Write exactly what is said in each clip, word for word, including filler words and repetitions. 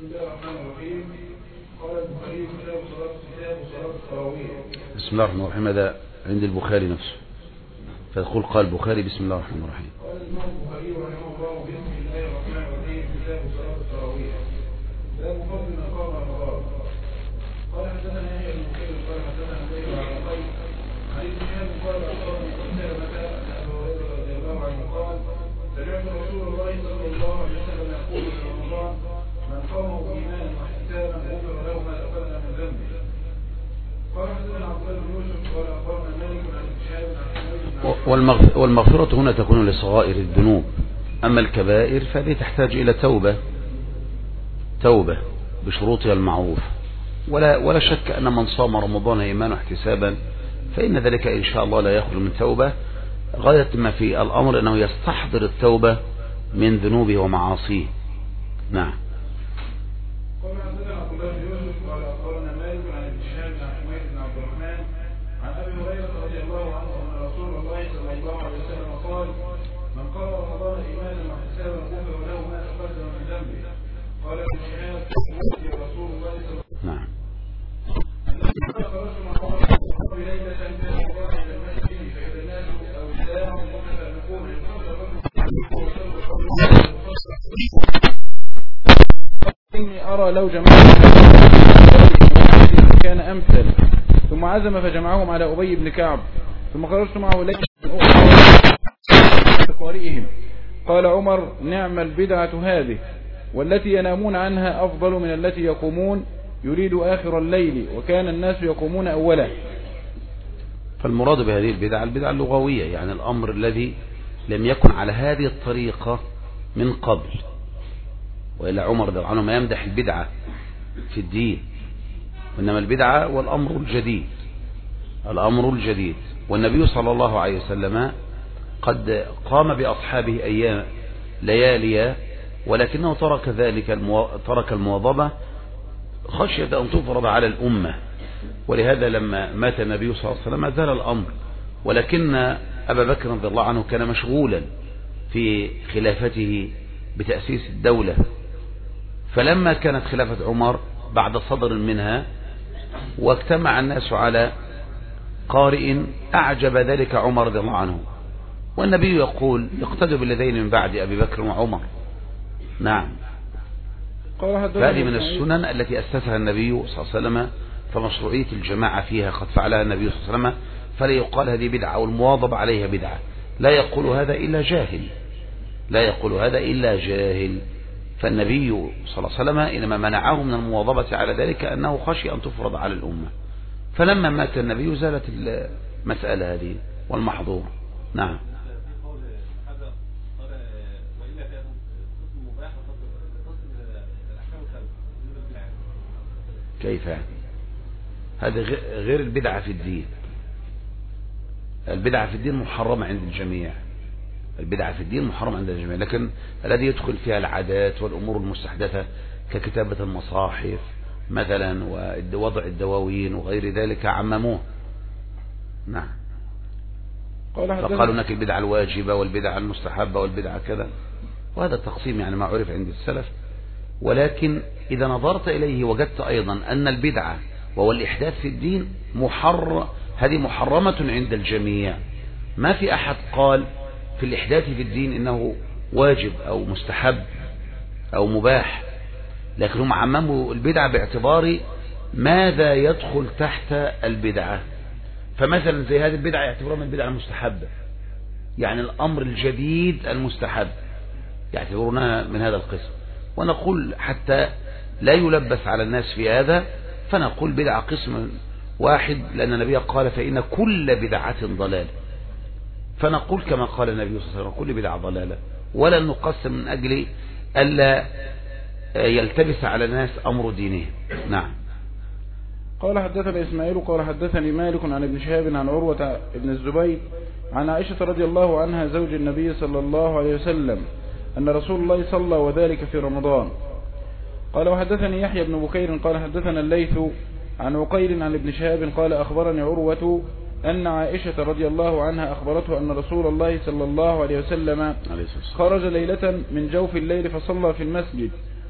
بسم الله الرحمن الرحيم. قال البخاري كتاب صلاة كتاب صلاة التراويح. بسم الله الرحمن الرحيم. هذا عند البخاري نفسه، فيقول قال البخاري بسم الله الرحمن الرحيم. قال الإمام البخاري رحمه الله بسم الله الرحمن الرحيم كتاب صلاة التراويح باب فضل من قام رمضان. قال حدثنا يحيى بن بكير قال حدثنا زيد بن عقيل عن ابن شهاب قال أخبرني سلمة أن أبا هريرة رضي الله عنه قال سمعت رسول الله صلى الله عليه وسلم يقول في رمضان من قامه إيمانا واحتسابا غفر له ما تقدم من ذنبه. قال حدثنا عبد الله بن يوسف قال أخبرنا مالك عن ابن شهاب عن والمغفرة هنا تكون لصغائر الذنوب، أما الكبائر فهذه تحتاج إلى توبة توبة بشروطها المعروف. ولا, ولا شك أن من صام رمضان إيمانا واحتسابا فإن ذلك إن شاء الله لا يخلو من توبة. غاية ما في الأمر أنه يستحضر التوبة من ذنوبه ومعاصيه. نعم. قال حدثنا عبد الله بن يوسف قال أخبرنا مالك عن ابن شهاب عن حميد بن عبد الرحمن عن أبي هريرة رضي الله عنه أن رسول الله صلى الله عليه وسلم قال من قام رمضان إيمانا واحتسابا غفر له ما تقدم من ذنبه. قال ابن شهاب وفي رسول الله صلى الله عليه وسلم. نعم. خرجت مع عمر بليلة كان الله إلى المسجد فإذا الناس أو السلام متفرقون إني أرى لو جمعت كان أمثل. ثم عزم فجمعهم على أبي بن كعب. ثم خرجت معه ليلة أخرى قارئهم. قال عمر نعم البدعة هذه والتي ينامون عنها أفضل من التي يقومون يريد آخر الليل وكان الناس يقومون أولا. فالمراد بهذه البدعة البدعة اللغوية، يعني الأمر الذي لم يكن على هذه الطريقة من قبل. وإلا عمر رضي الله عنه ما يمدح البدعة في الدين، وإنما البدعة والأمر الجديد الأمر الجديد. والنبي صلى الله عليه وسلم قد قام بأصحابه أيام ليالي ولكنه ترك ذلك المو... ترك المواظبة خشية أن تفرض على الأمة. ولهذا لما مات النبي صلى الله عليه وسلم زال الأمر، ولكن أبا بكر رضي الله عنه كان مشغولا في خلافته بتأسيس الدولة. فلما كانت خلافة عمر بعد صدر منها واجتمع الناس على قارئ أعجب ذلك عمر رضي الله عنه، والنبي يقول اقتدوا بالذين من بعد أبي بكر وعمر. نعم. فهذه من السنن التي أسسها النبي صلى الله عليه وسلم، فمشروعية الجماعة فيها قد فعلها النبي صلى الله عليه وسلم، فلا يقال هذه بدعة والمواظبة عليها بدعة. لا يقول هذا إلا جاهل لا يقول هذا إلا جاهل فالنبي صلى الله عليه وسلم إنما منعه من المواظبة على ذلك أنه خشي أن تفرض على الأمة. فلما مات النبي زالت المسألة هذه والمحظور. نعم. كيف يعني؟ هذا غير البدعة في الدين. البدعة في الدين محرمة عند الجميع البدعة في الدين محرمة عند الجميع، لكن الذي يدخل فيها العادات والأمور المستحدثة ككتابة المصاحف مثلا ووضع الدواوين وغير ذلك عمموه. نعم. فقالوا هناك البدعة الواجبة والبدعة المستحبة والبدعة كذا، وهذا التقسيم يعني ما عرف عند السلف. ولكن إذا نظرت إليه وجدت أيضا أن البدعة وهو الإحداث في الدين محر هذه محرمة عند الجميع. ما في أحد قال في الإحداث في الدين إنه واجب أو مستحب أو مباح، لكن هم عمموا البدعة باعتبار ماذا يدخل تحت البدعة. فمثلا زي هذه البدعة يعتبرها من البدعة المستحبة، يعني الأمر الجديد المستحب يعتبرونها من هذا القسم. ونقول حتى لا يلبس على الناس في هذا فنقول بدعة قسم واحد، لأن النبي قال فإن كل بدعة ضلالة، فنقول كما قال النبي صلى الله عليه وسلم كل بدعة ضلالة، ولا نقسم من أجل ألا يلتبس على الناس أمر دينهم. نعم. قال حدثنا إسماعيل قال حدثني مالك عن ابن شهاب عن عروة ابن الزبير عن عائشة رضي الله عنها زوج النبي صلى الله عليه وسلم أن رسول الله صلى وذلك في رمضان. قال وحدثني يحيى بن بكير قال حدثنا الليث عن عقيل عن ابن شهاب قال أخبرني عروة أن عائشة رضي الله عنها أخبرته أن رسول الله صلى الله عليه وسلم خرج ليلة من جوف الليل فصلى في المسجد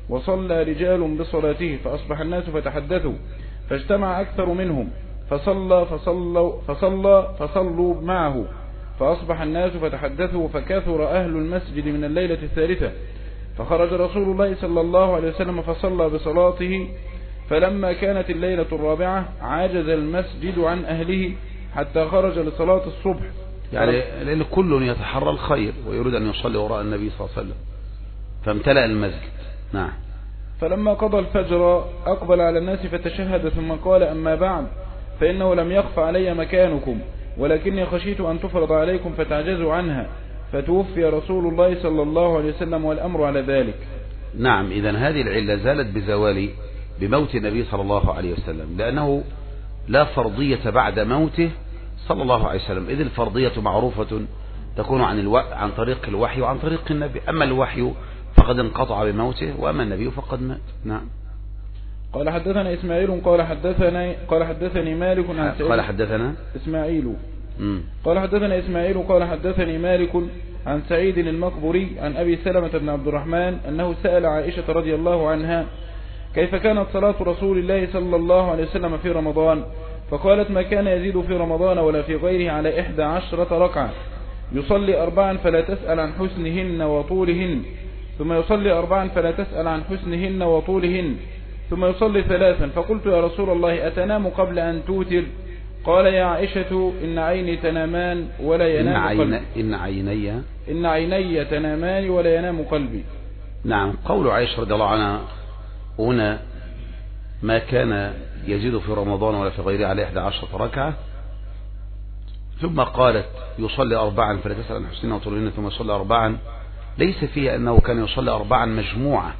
وصلى رجال بصلاته فأصبح الناس فتحدثوا فاجتمع أكثر منهم فصلى فصلوا, فصلى فصلوا معه فأصبح الناس فتحدثوا فكثر أهل المسجد من الليلة الثالثة فخرج رسول الله صلى الله عليه وسلم فصلى بصلاته فلما كانت الليلة الرابعة عجز المسجد عن أهله حتى خرج لصلاة الصبح يعني لأن كل يتحرى الخير ويريد أن يصلي وراء النبي صلى الله عليه وسلم فامتلأ المسجد. نعم. فلما قضى الفجر أقبل على الناس فتشهد ثم قال أما بعد فإنه لم يخف علي مكانكم ولكني خشيت أن تفرض عليكم فتعجزوا عنها فتوفي رسول الله صلى الله عليه وسلم والأمر على ذلك. نعم. إذن هذه العلة زالت بزوال بموت النبي صلى الله عليه وسلم لأنه لا فرضية بعد موته صلى الله عليه وسلم إذ الفرضية معروفة تكون عن الو... عن طريق الوحي وعن طريق النبي أما الوحي فقد انقطع بموته وأما النبي فقد مات. نعم. قال حدثنا إسماعيل قال حدثني قال حدثني مالك عن سعيد قال حدثنا إسماعيل مم. قال حدثنا إسماعيل قال حدثني مالك عن سعيد المقبري عن أبي سلمة بن عبد الرحمن أنه سأل عائشة رضي الله عنها كيف كانت صلاة رسول الله صلى الله عليه وسلم في رمضان فقالت ما كان يزيد في رمضان ولا في غيره على إحدى عشرة ركعة يصلي أربعا فلا تسأل عن حسنهن وطولهن ثم يصلي أربعا فلا تسأل عن حسنهن وطولهن ثم يصلي ثلاثا فقلت يا رسول الله أتنام قبل أن توتر قال يا عائشة إن عيني تنامان ولا ينام إن قلبي إن عيني إن عيني تنامان ولا ينام قلبي. نعم. قول عائشة رضي الله عنها هنا ما كان يزيد في رمضان ولا في غيره على إحدى عشرة ركعة ثم قالت يصلي أربعا فلا تسأل عن حسنهن وطولهن ثم يصلي أربعا ليس فيه أنه كان يصلي أربعا مجموعة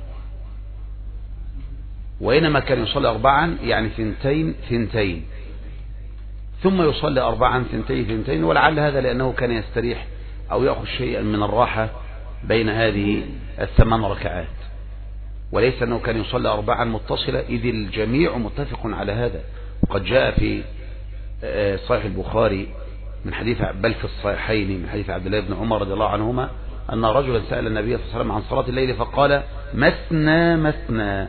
وإنما كان يصلي أربعا يعني ثنتين ثنتين ثم يصلي أربعا ثنتين ثنتين ولعل هذا لأنه كان يستريح أو يأخذ شيئا من الراحة بين هذه الثمان ركعات وليس أنه كان يصلي أربعا متصلة إذ الجميع متفق على هذا وقد جاء في صحيح البخاري من حديث بل في الصحيحين من حديث عبد الله بن عمر رضي الله عنهما أن رجلا سأل النبي صلى الله عليه وسلم عن صلاة الليل فقال مثنى مثنى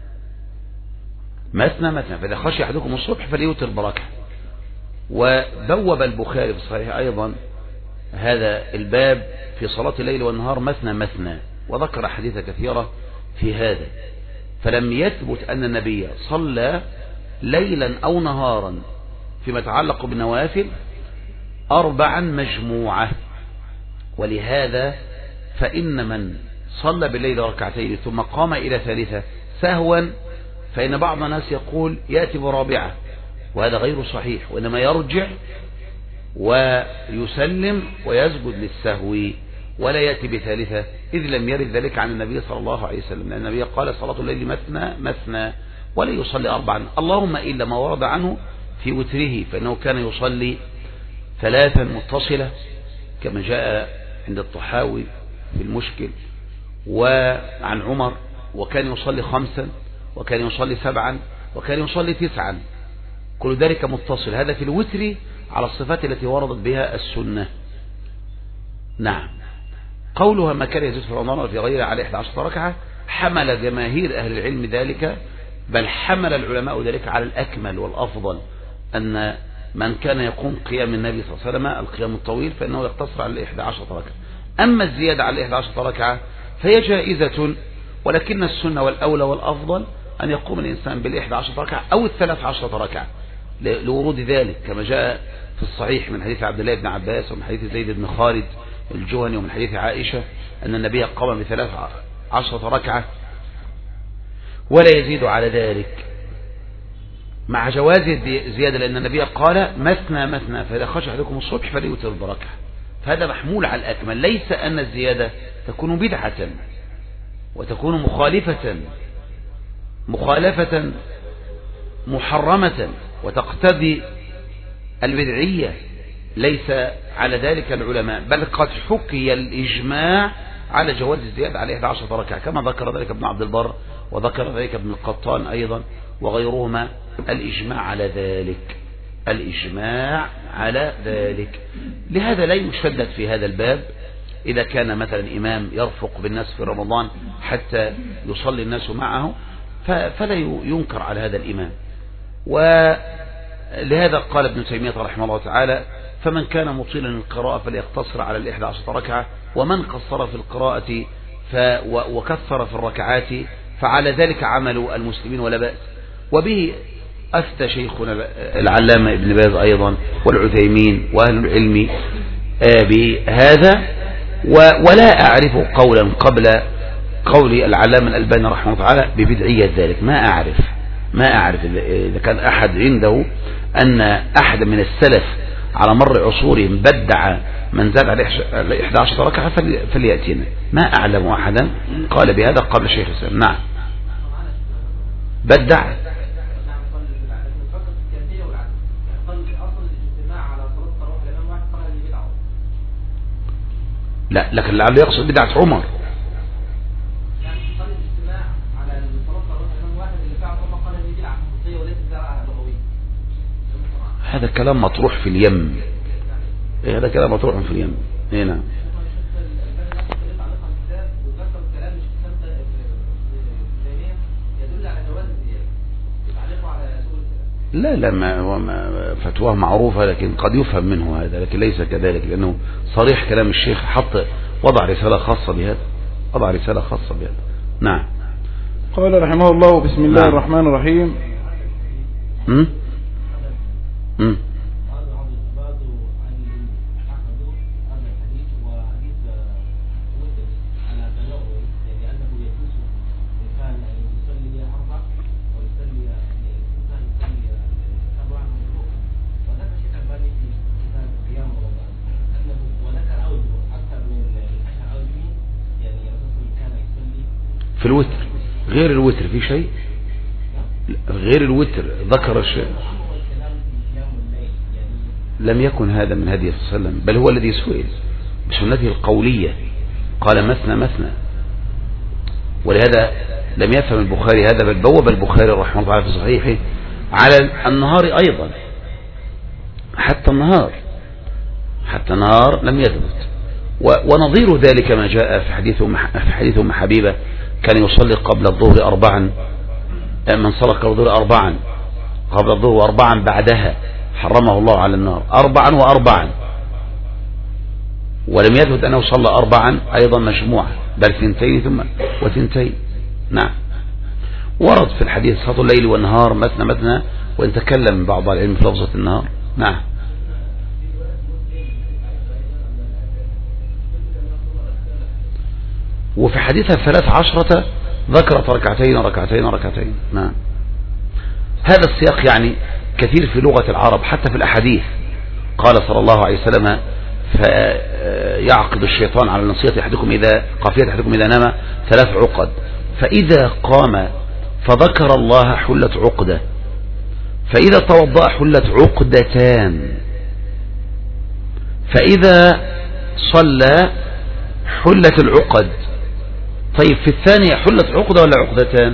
مثنى مثنى فإذا خشي أحدكم الصبح فليوتر بركعة. وبوب البخاري في الصحيح أيضا هذا الباب في صلاة الليل والنهار مثنى مثنى وذكر حديث كثيرة في هذا فلم يثبت أن النبي صلى ليلا أو نهارا فيما يتعلق بالنوافل أربعا مجموعة ولهذا فإن من صلى بالليل ركعتين ثم قام إلى ثالثة سهوا فإن بعض الناس يقول يأتي برابعة وهذا غير صحيح وإنما يرجع ويسلم ويسجد للسهو ولا يأتي بثالثة إذ لم يرد ذلك عن النبي صلى الله عليه وسلم لأن النبي قال صلاة الليل مثنى مثنى ولا يصلي أربعا اللهم إلا ما ورد عنه في وتره فإنه كان يصلي ثلاثا متصلة كما جاء عند الطحاوي في المشكل وعن عمر وكان يصلي خمسا وكان يصلي سبعا وكان يصلي تسعا كل ذلك متصل هذا في الوتر على الصفات التي وردت بها السنة. نعم. قولها ما كان يزيد في رمضان وفي غيره على إحدى عشرة ركعة حمل جماهير أهل العلم ذلك بل حمل العلماء ذلك على الأكمل والأفضل أن من كان يقوم قيام النبي صلى الله عليه وسلم القيام الطويل فإنه يقتصر على إحدى عشرة ركعة أما الزيادة على إحدى عشرة ركعة فهي جائزة ولكن السنة والأولى والأفضل أن يقوم الإنسان بالإحدى عشرة ركعة أو الثلاث عشرة ركعة لورود ذلك كما جاء في الصحيح من حديث عبد الله بن عباس ومن حديث زيد بن خالد الجهني ومن حديث عائشة أن النبي قام بثلاث عشرة ركعة ولا يزيد على ذلك مع جواز الزيادة لأن النبي قال مثنى مثنى فإذا خشى أحدكم الصبح فليوتر بركعة فهذا محمول على الأكمل ليس أن الزيادة تكون بدعة وتكون مخالفة مخالفة محرمة وتقتضي البدعية ليس على ذلك العلماء بل قد حكي الإجماع على جواز الزيادة على إحدى عشرة ركعة كما ذكر ذلك ابن عبد البر وذكر ذلك ابن القطان أيضا وغيرهما الإجماع على ذلك الإجماع على ذلك لهذا لا يشدد في هذا الباب إذا كان مثلا إمام يرفق بالناس في رمضان حتى يصلي الناس معه فلا ينكر على هذا الإمام. ولهذا قال ابن تيمية رحمه الله تعالى فمن كان مطيلا القراءة فليقتصر على الإحدى عشرة ركعة، ومن قصر في القراءة وكثر في الركعات فعلى ذلك عمل المسلمين ولا بأس. وبه أفتى شيخنا العلامة ابن باز أيضا والعثيمين وأهل العلم بهذا، ولا أعرف قولا قبل قول العلامة الألباني رحمه الله تعالى ببدعية ذلك. ما أعرف ما أعرف إذا كان أحد عنده أن أحد من السلف على مر عصورهم بدع من زاد على إحدى عشرة ركعة فليأتينا. ما أعلم أحدا قال بهذا قبل شيخ الإسلام. نعم بدع لا، لكن لعله يقصد بدعة عمر. هذا كلام مطروح في اليم، هذا كلام مطروح في اليم. هنا لا لا ما فتواه معروفة، لكن قد يفهم منه هذا، لكن ليس كذلك، لأنه صريح كلام الشيخ، حط وضع رسالة خاصة بهذا، وضع رسالة خاصة بهذا. نعم. قال رحمه الله بسم الله نعم. الرحمن الرحيم. امم امم في الوتر غير الوتر في شيء غير الوتر ذكر الشيء. لم يكن هذا من هدي صلى الله عليه وسلم، بل هو الذي سئل بسنته القولية قال مثنى مثنى، ولهذا لم يفهم البخاري هذا، بل بوب البخاري رحمه الله في صحيحه على النهار أيضا، حتى النهار حتى النهار لم يثبت. ونظير ذلك ما جاء في حديث في حديث أم حبيبة كان يصلي قبل الظهر أربعا، من صلى قبل الظهر أربعا قبل الظهر وأربعا بعدها حرمه الله على النار، أربعا وأربعا. ولم يثبت أنه صلى أربعا أيضا مجموعة، بل ثنتين ثم وثنتين. نعم. ورد في الحديث صلاة الليل والنهار مثنى مثنى، وإن تكلم بعض العلم في لفظة النهار. نعم. وفي حديثها ثلاث عشرة ذكرت ركعتين ركعتين ركعتين. نعم. هذا السياق يعني كثير في لغة العرب حتى في الأحاديث. قال صلى الله عليه وسلم فيعقد الشيطان على نصية أحدكم إذا قافية أحدكم إذا نام ثلاث عقد، فإذا قام فذكر الله حلت عقدة، فإذا توضأ حلت عقدتان، فإذا صلى حلت العقد. طيب في الثانية حلت عقدة ولا عقدتان؟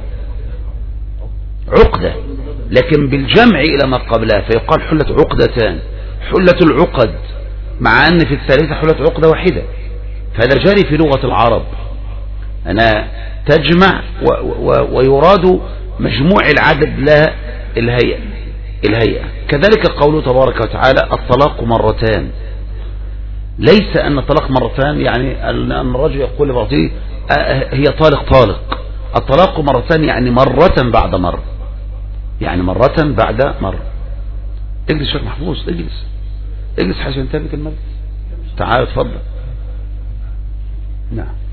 عقدة، لكن بالجمع إلى ما قبلها فيقال حلت عقدتان، حلت العقد، مع أن في الثالثة حلت عقدة واحدة. فهذا جاري في لغة العرب، أنا تجمع و و ويراد مجموع العدد لا الهيئة الهيئة. كذلك قوله تبارك وتعالى الطلاق مرتان، ليس أن الطلاق مرتان يعني أن الرجل يقول لمراته هي طالق طالق. الطلاق مرتان يعني مرة بعد مرة، يعني مرة بعد مرة. اجلس شيخ محفوظ، اجلس اجلس حسن تابت المجلس، تعال اتفضل. نعم.